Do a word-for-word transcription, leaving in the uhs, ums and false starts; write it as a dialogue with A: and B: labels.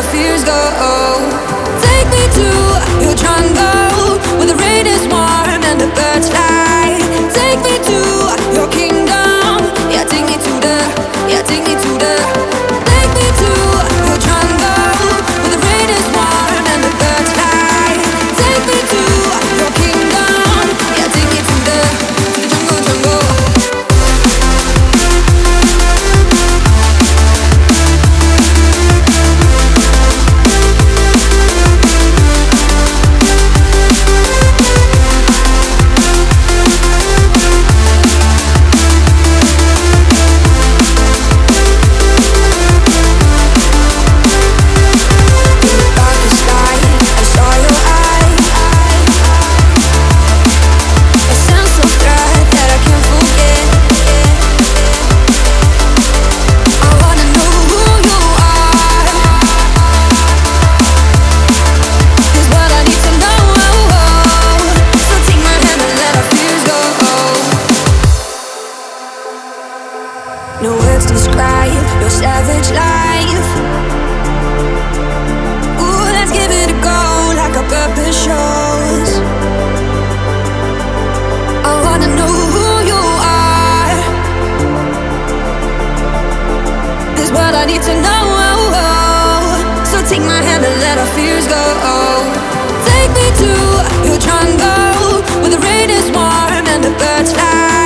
A: our fears go. Take me to your jungle, where the rain is warm and the birds fly. Take me to your kingdom, yeah, take me to the, yeah, take me to the. Take me to your jungle, where the rain is warm and the birds fly. Take me to your kingdom, yeah, take me to the, to the jungle, jungle. No words describe your savage life. Ooh, let's give it a go like our purpose shows. I wanna know who you are. This is what I need to know. So take my hand and let our fears go. Take me to your jungle, where the rain is warm and the birds fly.